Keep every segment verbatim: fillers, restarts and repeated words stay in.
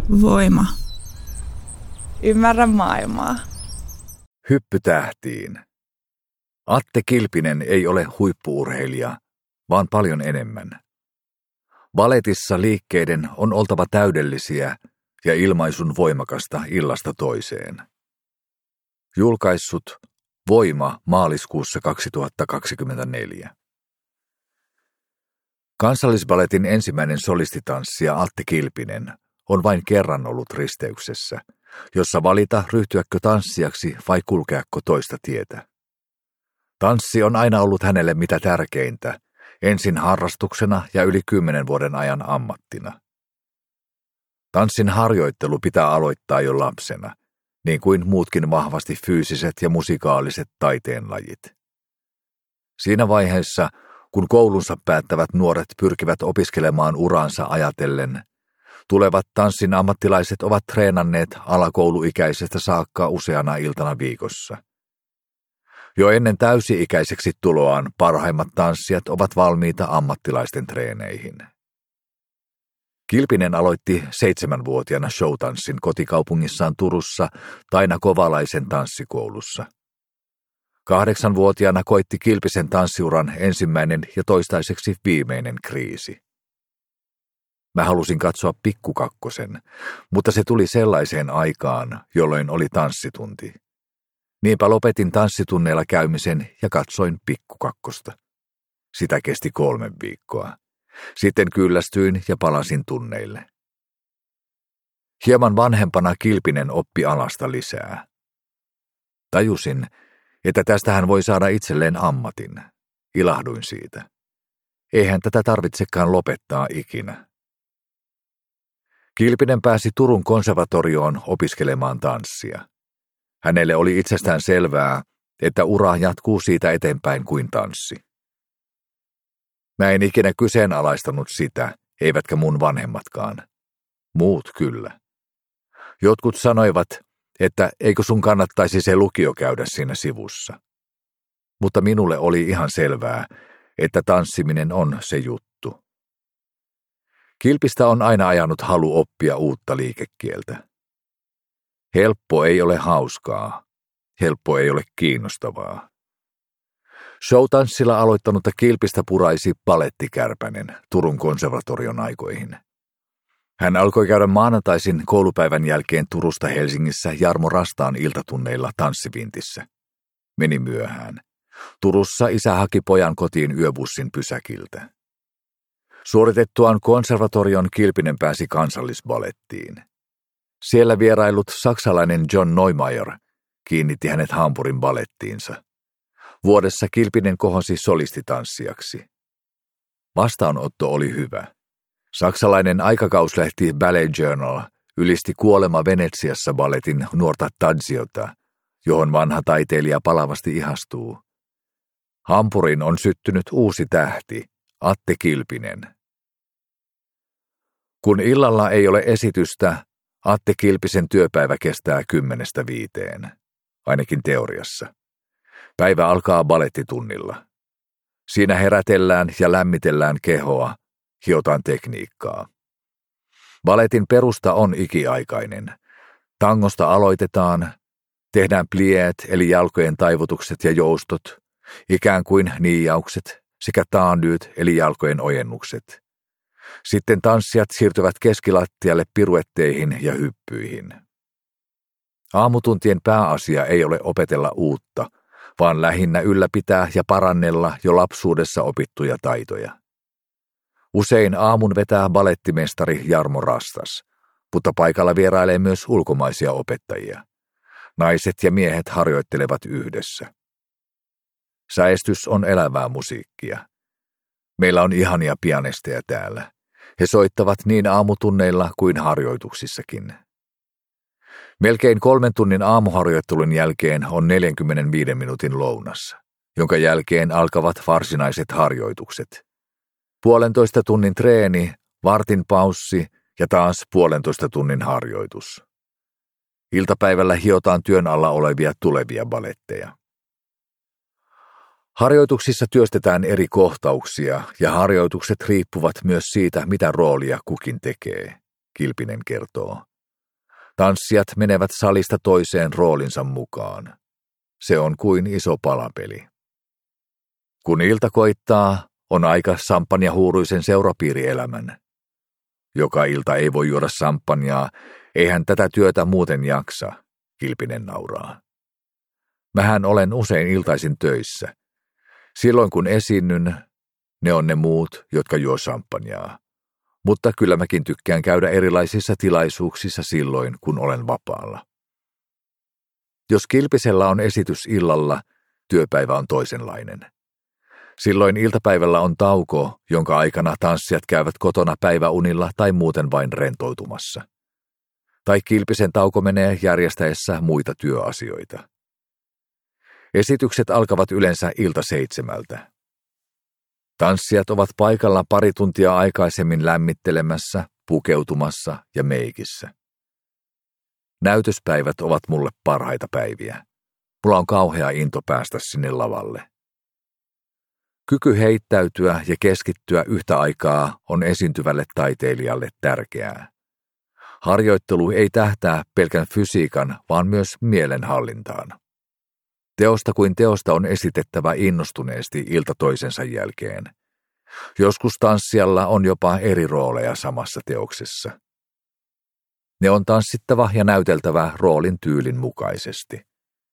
Voima. Ymmärrä maailmaa. Hyppy tähtiin. Atte Kilpinen ei ole huippu-urheilija, vaan paljon enemmän. Baletissa liikkeiden on oltava täydellisiä ja ilmaisun voimakasta illasta toiseen. Julkaissut Voima maaliskuussa kaksituhattakaksikymmentäneljä. Kansallisbaletin ensimmäinen solistitanssija Atte Kilpinen on vain kerran ollut risteyksessä, jossa valita ryhtyäkö tanssijaksi vai kulkeako toista tietä. Tanssi on aina ollut hänelle mitä tärkeintä, ensin harrastuksena ja yli kymmenen vuoden ajan ammattina. Tanssin harjoittelu pitää aloittaa jo lapsena, niin kuin muutkin vahvasti fyysiset ja musikaaliset taiteenlajit. Siinä vaiheessa, kun koulunsa päättävät nuoret pyrkivät opiskelemaan uraansa ajatellen, tulevat tanssin ammattilaiset ovat treenanneet alakouluikäisestä saakka useana iltana viikossa. Jo ennen täysi-ikäiseksi tuloaan parhaimmat tanssijat ovat valmiita ammattilaisten treeneihin. Kilpinen aloitti seitsemänvuotiaana showtanssin kotikaupungissaan Turussa Taina Kovalaisen tanssikoulussa. Kahdeksanvuotiaana koitti Kilpisen tanssiuran ensimmäinen ja toistaiseksi viimeinen kriisi. Mä halusin katsoa Pikkukakkosen, mutta se tuli sellaiseen aikaan, jolloin oli tanssitunti. Niinpä lopetin tanssitunneilla käymisen ja katsoin Pikkukakkosta. Sitä kesti kolme viikkoa. Sitten kyllästyin ja palasin tunneille. Hieman vanhempana Kilpinen oppi alasta lisää. Tajusin, että tästä hän voi saada itselleen ammatin. Ilahduin siitä. Eihän tätä tarvitsekaan lopettaa ikinä. Kilpinen pääsi Turun konservatorioon opiskelemaan tanssia. Hänelle oli itsestään selvää, että ura jatkuu siitä eteenpäin kuin tanssi. Mä en ikinä kyseenalaistanut sitä, eivätkä mun vanhemmatkaan. Muut kyllä. Jotkut sanoivat, että eikö sun kannattaisi se lukio käydä siinä sivussa. Mutta minulle oli ihan selvää, että tanssiminen on se juttu. Kilpistä on aina ajanut halu oppia uutta liikekieltä. Helppo ei ole hauskaa. Helppo ei ole kiinnostavaa. Showtanssilla aloittanutta Kilpistä puraisi balettikärpänen Turun konservatorion aikoihin. Hän alkoi käydä maanantaisin koulupäivän jälkeen Turusta Helsingissä Jarmo Rastaan iltatunneilla tanssivintissä. Meni myöhään. Turussa isä haki pojan kotiin yöbussin pysäkiltä. Suoritettuaan konservatorion Kilpinen pääsi kansallisbalettiin. Siellä vierailut saksalainen John Neumeier kiinnitti hänet Hampurin balettiinsa. Vuodessa Kilpinen kohosi solistitanssijaksi. Vastaanotto oli hyvä. Saksalainen aikakauslehti Ballet Journal ylisti Kuolema Venetsiassa balletin nuorta Tadziota, johon vanha taiteilija palavasti ihastuu. Hampurin on syttynyt uusi tähti, Atte Kilpinen. Kun illalla ei ole esitystä, Atte Kilpisen työpäivä kestää kymmenestä viiteen, ainakin teoriassa. Päivä alkaa balettitunnilla. Siinä herätellään ja lämmitellään kehoa, hiotaan tekniikkaa. Baletin perusta on ikiaikainen. Tangosta aloitetaan, tehdään plieet eli jalkojen taivutukset ja joustot, ikään kuin niijaukset sekä taandyyt eli jalkojen ojennukset. Sitten tanssijat siirtyvät keskilattialle piruetteihin ja hyppyihin. Aamutuntien pääasia ei ole opetella uutta, vaan lähinnä ylläpitää ja parannella jo lapsuudessa opittuja taitoja. Usein aamun vetää balettimestari Jarmo Rastas, mutta paikalla vierailee myös ulkomaisia opettajia. Naiset ja miehet harjoittelevat yhdessä. Säestys on elävää musiikkia. Meillä on ihania pianisteja täällä. He soittavat niin aamutunneilla kuin harjoituksissakin. Melkein kolmen tunnin aamuharjoittelun jälkeen on neljänkymmenenviiden minuutin lounas, jonka jälkeen alkavat varsinaiset harjoitukset. Puolentoista tunnin treeni, vartin paussi ja taas puolentoista tunnin harjoitus. Iltapäivällä hiotaan työn alla olevia tulevia baletteja. Harjoituksissa työstetään eri kohtauksia ja harjoitukset riippuvat myös siitä, mitä roolia kukin tekee, Kilpinen kertoo. Tanssijat menevät salista toiseen roolinsa mukaan. Se on kuin iso palapeli. Kun ilta koittaa, on aika samppanjahuuruisen seurapiirielämän. Joka ilta ei voi juoda samppanjaa, eihän tätä työtä muuten jaksa, Kilpinen nauraa. Mähän olen usein iltaisin töissä. Silloin kun esiinnyn, ne on ne muut, jotka juo samppanjaa. Mutta kyllä mäkin tykkään käydä erilaisissa tilaisuuksissa silloin, kun olen vapaalla. Jos Kilpisellä on esitys illalla, työpäivä on toisenlainen. Silloin iltapäivällä on tauko, jonka aikana tanssijat käyvät kotona päiväunilla tai muuten vain rentoutumassa. Tai Kilpisen tauko menee järjestäessä muita työasioita. Esitykset alkavat yleensä ilta seitsemältä. Tanssijat ovat paikalla pari tuntia aikaisemmin lämmittelemässä, pukeutumassa ja meikissä. Näytöspäivät ovat mulle parhaita päiviä. Mulla on kauhea into päästä sinne lavalle. Kyky heittäytyä ja keskittyä yhtä aikaa on esiintyvälle taiteilijalle tärkeää. Harjoittelu ei tähtää pelkän fysiikan, vaan myös mielenhallintaan. Teosta kuin teosta on esitettävä innostuneesti ilta toisensa jälkeen. Joskus tanssijalla on jopa eri rooleja samassa teoksessa. Ne on tanssittava ja näyteltävä roolin tyylin mukaisesti.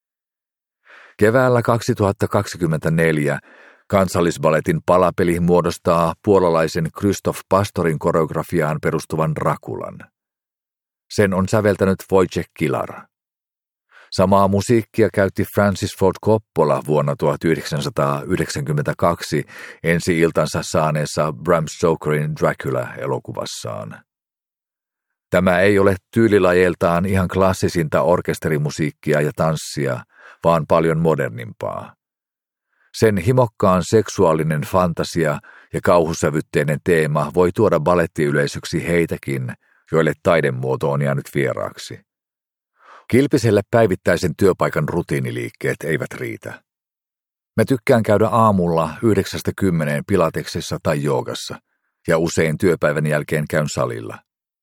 Keväällä kaksituhattakaksikymmentäneljä Kansallisballetin palapeli muodostaa puolalaisen Krzysztof Pastorin koreografiaan perustuvan Draculan. Sen on säveltänyt Wojciech Kilar. Samaa musiikkia käytti Francis Ford Coppola vuonna tuhatyhdeksänsataayhdeksänkymmentäkaksi ensi-iltansa saaneessa Bram Stokerin Dracula-elokuvassaan. Tämä ei ole tyylilajeiltaan ihan klassisinta orkesterimusiikkia ja tanssia, vaan paljon modernimpaa. Sen himokkaan seksuaalinen fantasia ja kauhusävytteinen teema voi tuoda ballettiyleisöksi heitäkin, joille taidemuoto on jäänyt vieraaksi. Kilpiselle päivittäisen työpaikan rutiiniliikkeet eivät riitä. Mä tykkään käydä aamulla yhdeksästä kymmeneen pilateksessa tai joogassa, ja usein työpäivän jälkeen käyn salilla.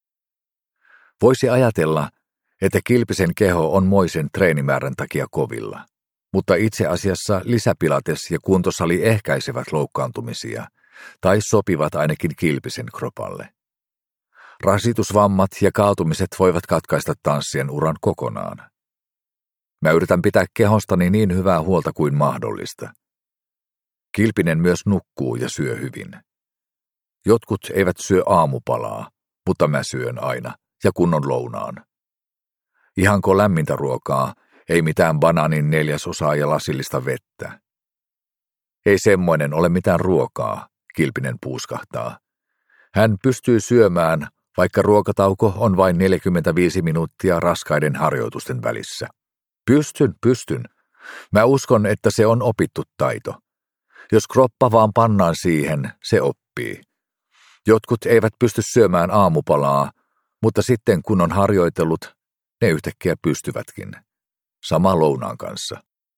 Voisi ajatella, että Kilpisen keho on moisen treenimäärän takia kovilla, mutta itse asiassa lisäpilates ja kuntosali ehkäisevät loukkaantumisia, tai sopivat ainakin Kilpisen kropalle. Rasitusvammat ja kaatumiset voivat katkaista tanssien uran kokonaan. Mä yritän pitää kehostani niin hyvää huolta kuin mahdollista. Kilpinen myös nukkuu ja syö hyvin. Jotkut eivät syö aamupalaa, mutta mä syön aina ja kunnon lounaan. Ihanko lämmintä ruokaa, ei mitään banaanin neljäsosaa ja lasillista vettä. Ei semmoinen ole mitään ruokaa, Kilpinen puuskahtaa. Hän pystyy syömään, vaikka ruokatauko on vain neljäkymmentäviisi minuuttia raskaiden harjoitusten välissä. Pystyn, pystyn. Mä uskon, että se on opittu taito. Jos kroppa vaan pannaan siihen, se oppii. Jotkut eivät pysty syömään aamupalaa, mutta sitten kun on harjoitellut, ne yhtäkkiä pystyvätkin. Sama lounaan kanssa.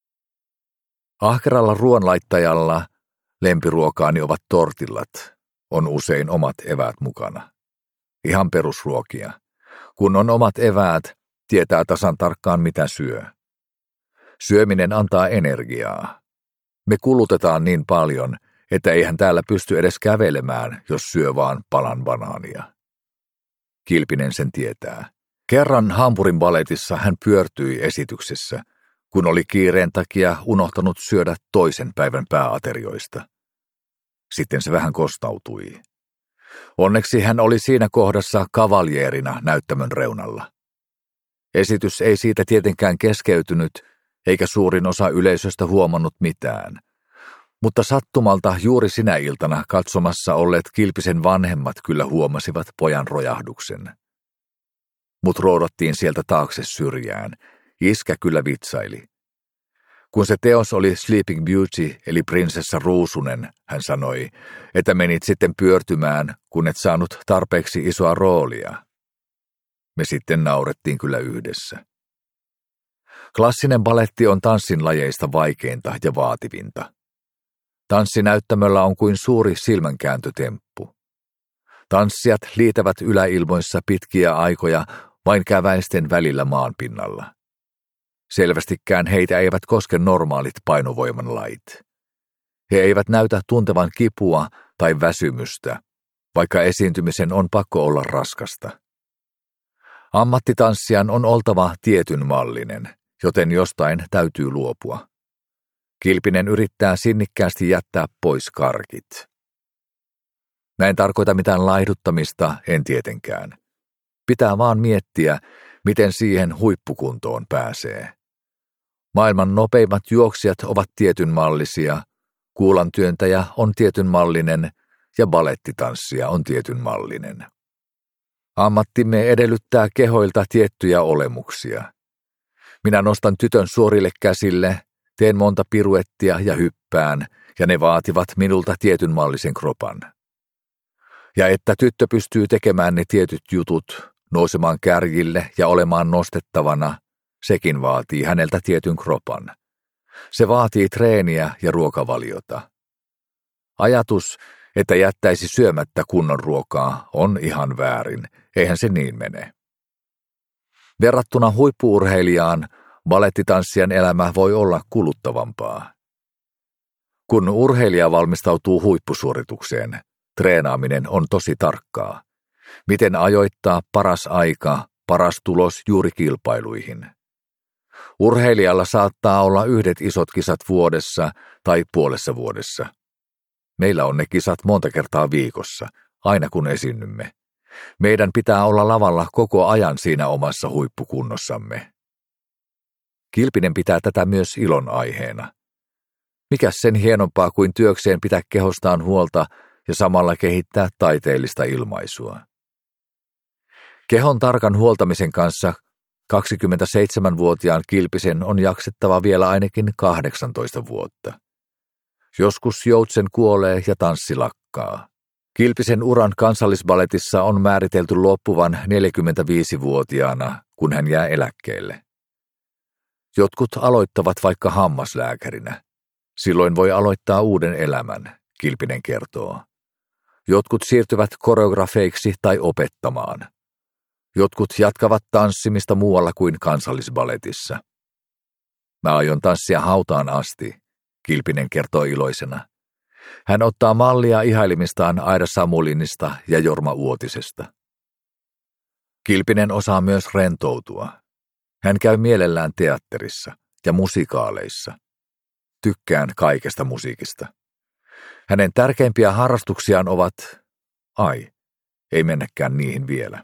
Ahkeralla ruoanlaittajalla lempiruokaani ovat tortillat. On usein omat eväät mukana. Ihan perusruokia. Kun on omat eväät, tietää tasan tarkkaan mitä syö. Syöminen antaa energiaa. Me kulutetaan niin paljon, että eihän täällä pysty edes kävelemään, jos syö vaan palan banaania. Kilpinen sen tietää. Kerran Hampurin balletissa hän pyörtyi esityksessä, kun oli kiireen takia unohtanut syödä toisen päivän pääaterioista. Sitten se vähän kostautui. Onneksi hän oli siinä kohdassa kavaljeerina näyttämön reunalla. Esitys ei siitä tietenkään keskeytynyt, eikä suurin osa yleisöstä huomannut mitään. Mutta sattumalta juuri sinä iltana katsomassa olleet Kilpisen vanhemmat kyllä huomasivat pojan rojahduksen. Mut roudattiin sieltä taakse syrjään. Iskä kyllä vitsaili. Kun se teos oli Sleeping Beauty, eli prinsessa Ruusunen, hän sanoi, että menit sitten pyörtymään, kun et saanut tarpeeksi isoa roolia. Me sitten naurettiin kyllä yhdessä. Klassinen baletti on tanssin lajeista vaikeinta ja vaativinta. Tanssinäyttämöllä on kuin suuri silmänkääntötemppu. Tanssijat liitävät yläilmoissa pitkiä aikoja vain käväisten välillä maanpinnalla. Selvästikään heitä eivät koske normaalit painovoiman lait. He eivät näytä tuntevan kipua tai väsymystä, vaikka esiintymisen on pakko olla raskasta. Ammattitanssijan on oltava tietyn mallinen, joten jostain täytyy luopua. Kilpinen yrittää sinnikkäästi jättää pois karkit. Mä en tarkoita mitään laihduttamista, en tietenkään. Pitää vaan miettiä, miten siihen huippukuntoon pääsee. Maailman nopeimmat juoksijat ovat tietyn mallisia, kuulantyöntäjä on tietyn mallinen ja balettitanssija on tietyn mallinen. Ammattimme edellyttää kehoilta tiettyjä olemuksia. Minä nostan tytön suorille käsille, teen monta piruettia ja hyppään, ja ne vaativat minulta tietyn mallisen kropan. Ja että tyttö pystyy tekemään ne tietyt jutut, nousemaan kärjille ja olemaan nostettavana, sekin vaatii häneltä tietyn kropan. Se vaatii treeniä ja ruokavaliota. Ajatus, että jättäisi syömättä kunnon ruokaa, on ihan väärin, eihän se niin mene. Verrattuna huippu-urheilijaan, balettitanssijan elämä voi olla kuluttavampaa. Kun urheilija valmistautuu huippusuoritukseen, treenaaminen on tosi tarkkaa. Miten ajoittaa paras aika, paras tulos juuri kilpailuihin. Urheilijalla saattaa olla yhdet isot kisat vuodessa tai puolessa vuodessa. Meillä on ne kisat monta kertaa viikossa, aina kun esiinnymme. Meidän pitää olla lavalla koko ajan siinä omassa huippukunnossamme. Kilpinen pitää tätä myös ilon aiheena. Mikäs sen hienompaa kuin työkseen pitää kehostaan huolta ja samalla kehittää taiteellista ilmaisua. Kehon tarkan huoltamisen kanssa kaksikymmentäseitsemänvuotiaan Kilpisen on jaksettava vielä ainakin kahdeksantoista vuotta. Joskus joutsen kuolee ja tanssi lakkaa. Kilpisen uran kansallisbaletissa on määritelty loppuvan neljäkymmentäviisivuotiaana, kun hän jää eläkkeelle. Jotkut aloittavat vaikka hammaslääkärinä. Silloin voi aloittaa uuden elämän, Kilpinen kertoo. Jotkut siirtyvät koreografeiksi tai opettamaan. Jotkut jatkavat tanssimista muualla kuin kansallisbaletissa. Mä aion tanssia hautaan asti, Kilpinen kertoo iloisena. Hän ottaa mallia ihailemistaan Aida Samulinista ja Jorma Uotisesta. Kilpinen osaa myös rentoutua. Hän käy mielellään teatterissa ja musikaaleissa. Tykkään kaikesta musiikista. Hänen tärkeimpiä harrastuksiaan ovat, ai, ei mennäkään niihin vielä.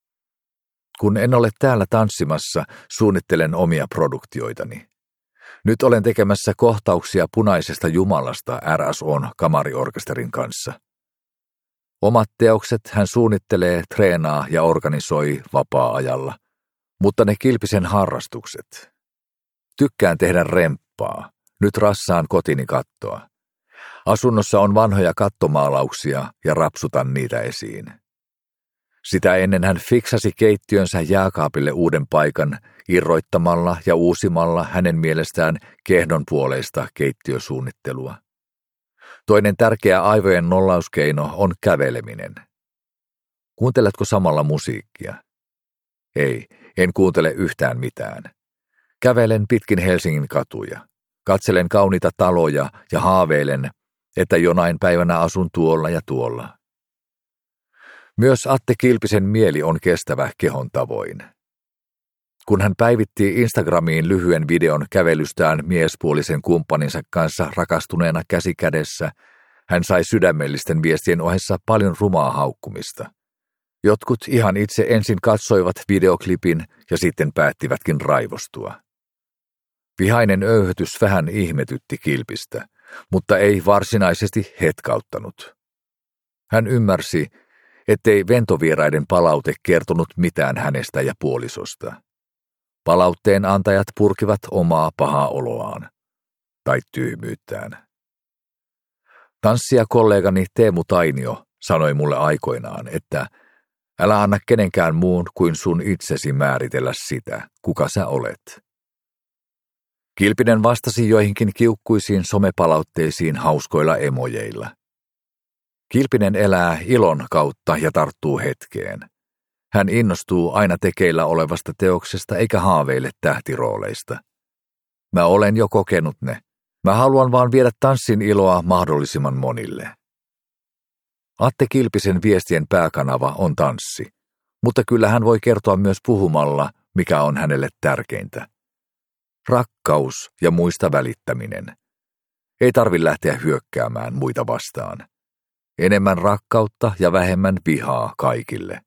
Kun en ole täällä tanssimassa, suunnittelen omia produktioitani. Nyt olen tekemässä kohtauksia Punaisesta Jumalasta R S O:n kamariorkesterin kanssa. Omat teokset hän suunnittelee, treenaa ja organisoi vapaa-ajalla, mutta ne Kilpisen harrastukset. Tykkään tehdä remppaa, nyt rassaan kotini kattoa. Asunnossa on vanhoja kattomaalauksia ja rapsutan niitä esiin. Sitä ennen hän fiksasi keittiönsä jääkaapille uuden paikan irroittamalla ja uusimalla hänen mielestään kehdonpuoleista keittiösuunnittelua. Toinen tärkeä aivojen nollauskeino on käveleminen. Kuunteletko samalla musiikkia? Ei, en kuuntele yhtään mitään. Kävelen pitkin Helsingin katuja. Katselen kauniita taloja ja haaveilen, että jonain päivänä asun tuolla ja tuolla. Myös Atte Kilpisen mieli on kestävä kehon tavoin. Kun hän päivitti Instagramiin lyhyen videon kävelystään miespuolisen kumppaninsa kanssa rakastuneena käsi kädessä, hän sai sydämellisten viestien ohessa paljon rumaa haukkumista. Jotkut ihan itse ensin katsoivat videoklipin ja sitten päättivätkin raivostua. Vihainen öyhötys vähän ihmetytti Kilpistä, mutta ei varsinaisesti hetkauttanut. Hän ymmärsi, ettei ventovieraiden palaute kertonut mitään hänestä ja puolisosta. Palautteen antajat purkivat omaa pahaa oloaan, tai tyhmyyttään. Tanssijakollegani Teemu Tainio sanoi mulle aikoinaan, että älä anna kenenkään muun kuin sun itsesi määritellä sitä, kuka sä olet. Kilpinen vastasi joihinkin kiukkuisiin somepalautteisiin hauskoilla emojeilla. Kilpinen elää ilon kautta ja tarttuu hetkeen. Hän innostuu aina tekeillä olevasta teoksesta eikä haaveile tähtirooleista. Mä olen jo kokenut ne. Mä haluan vaan viedä tanssin iloa mahdollisimman monille. Atte Kilpisen viestien pääkanava on tanssi, mutta kyllä hän voi kertoa myös puhumalla, mikä on hänelle tärkeintä. Rakkaus ja muista välittäminen. Ei tarvi lähteä hyökkäämään muita vastaan. Enemmän rakkautta ja vähemmän vihaa kaikille.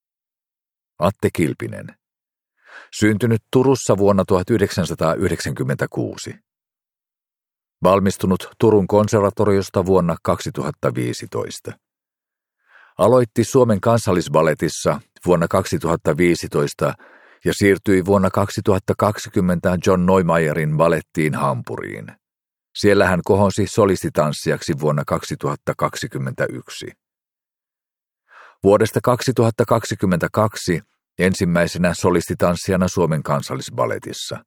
Atte Kilpinen. Syntynyt Turussa vuonna tuhatyhdeksänsataayhdeksänkymmentäkuusi. Valmistunut Turun konservatoriosta vuonna kaksituhattaviisitoista. Aloitti Suomen kansallisballetissa vuonna kaksituhattaviisitoista ja siirtyi vuonna kaksituhattakaksikymmentä John Neumayerin ballettiin Hampuriin. Siellä hän kohonsi solistitanssijaksi vuonna kaksituhattakaksikymmentäyksi. Vuodesta kaksituhattakaksikymmentäkaksi ensimmäisenä solistitanssijana Suomen kansallisballetissa.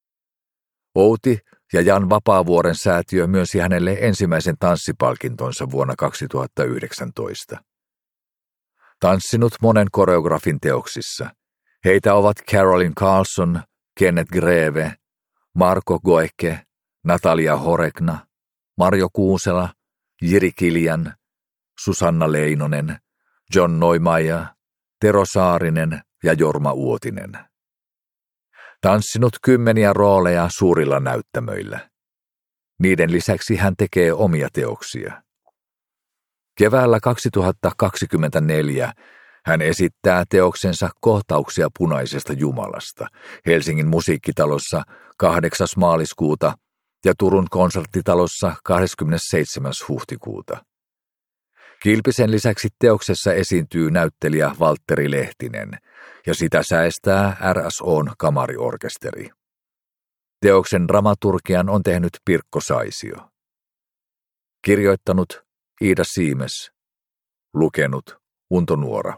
Outi ja Jan Vapaavuoren säätiö myönsi hänelle ensimmäisen tanssipalkintonsa vuonna kaksituhattayhdeksäntoista. Tanssinut monen koreografin teoksissa. Heitä ovat Caroline Carlson, Kenneth Greve, Marko Goeke, Natalia Horekna, Marjo Kuusela, Jiri Kiljan, Susanna Leinonen, John Neumayer, Tero Saarinen ja Jorma Uotinen. Tanssinut kymmeniä rooleja suurilla näyttämöillä. Niiden lisäksi hän tekee omia teoksia. Keväällä kaksituhattakaksikymmentäneljä hän esittää teoksensa Kohtauksia punaisesta Jumalasta Helsingin musiikkitalossa kahdeksas maaliskuuta ja Turun konserttitalossa kahdeskymmenesseitsemäs huhtikuuta. Kilpisen lisäksi teoksessa esiintyy näyttelijä Valtteri Lehtinen ja sitä säestää R S O:n kamariorkesteri. Teoksen dramaturgian on tehnyt Pirkko Saisio. Kirjoittanut Iida Siimes. Lukenut Unto Nuora.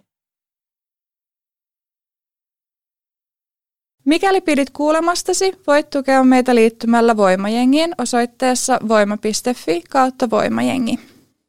Mikäli pidit kuulemastasi, voit tukea meitä liittymällä Voimajengiin osoitteessa voima piste fi kautta voimajengi.